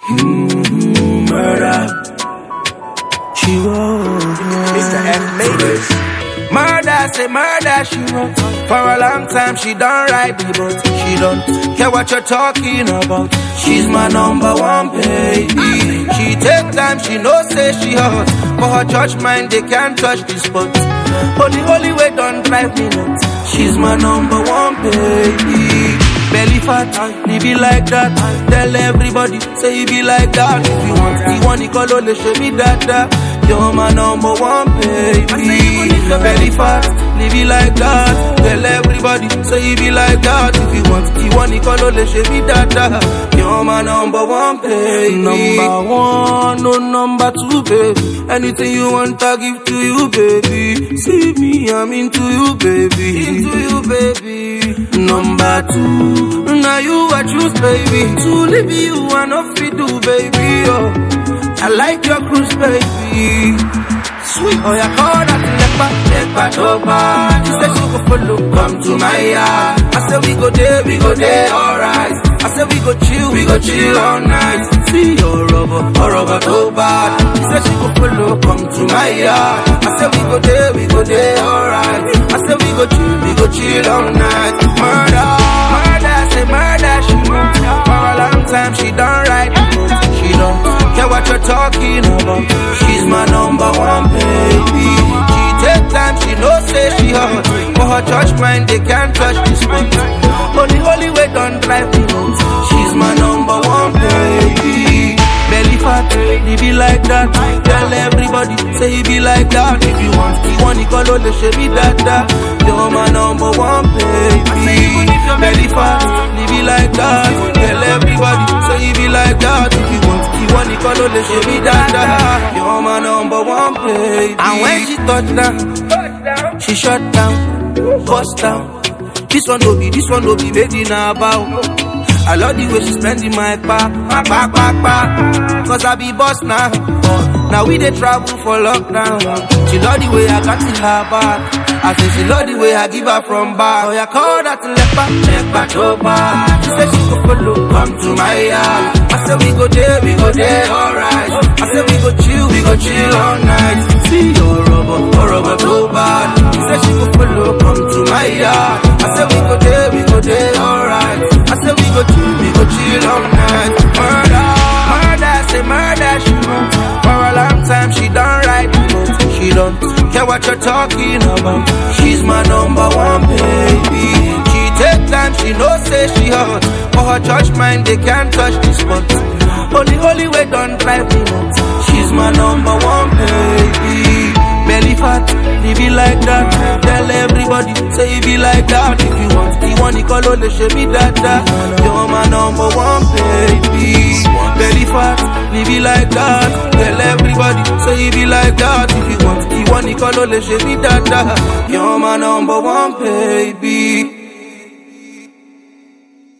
Murder. She wrote. Mr. F made it. Murder, say murder, she wrote. For a long time she don't ride the boat. She don't care what you're talking about. She's my number one baby. She take time, she know say she hot. For her church mind, they can't touch this spot. But the holy way don't drive me nuts. She's my number one baby. Belly fat, he be like that. Tell everybody, say he be like that. If you want you call only show me that. You're my number one baby. Belly fat, he be like that. Tell everybody, say he be like that. If you want you call only show me that. You're my number one baby. Number one, no number two, baby. Anything you want, I give to you, baby. See me, I'm into you, baby. Into you, baby. Number two, now you I choose, baby. To leave you, I know fi do, baby. Oh, I like your cruise, baby. Sweet, oh, you call that lepa dopa. She said she go follow, come to my yard. I said we go there, alright. I said we go chill all night. See your rubber dopa. She said she go follow, come to my yard. I said we go there, alright. I said we go chill all night. Murder, say murder, she wrote. For a long time she don't ride the boat. She don't care what you're talking about. She's my number one baby. She take time, she know say she hot. For her church mind, they can't touch this spot. But the holy way don't drive me nuts. She's my number one baby. Belly fat, he be like that. Tell everybody, say he be like that. If you want you call only show me that. You're my number one baby. Belly fat, he be like that. Tell everybody, say he be like that. If you want you call only show me that. You're my number one baby. And when she touch down, she shut down, bust down. This one no be baby now bow. I love the way she spending my back. Cause I be boss now. Now we dey travel for lockdown. She love the way I got in her back. I say she love the way I give her from back. Oh, you call that lepa dopa. She said she go follow, come to my yard. I said we go there, alright. I said we go chill all night. See your rubber dopa. She said she go follow, come to my yard. I said we go there, alright. I said we go chill all night. Murder, say murder, she wrote. For a long time she don't ride the boat. She don't care what you're talking about. She's my number one baby. She take time, she know say she hot. For her church mind, they can't touch this spot. But the holy way don't drive me nuts. She's my number one baby. Belly fat, he be like that. Tell everybody, say he be like that. If you want you call only show me that. You're my number one baby. Belly fat, he be like that. Tell everybody, say he be like that. If you want you call only show me that. You're my number one baby.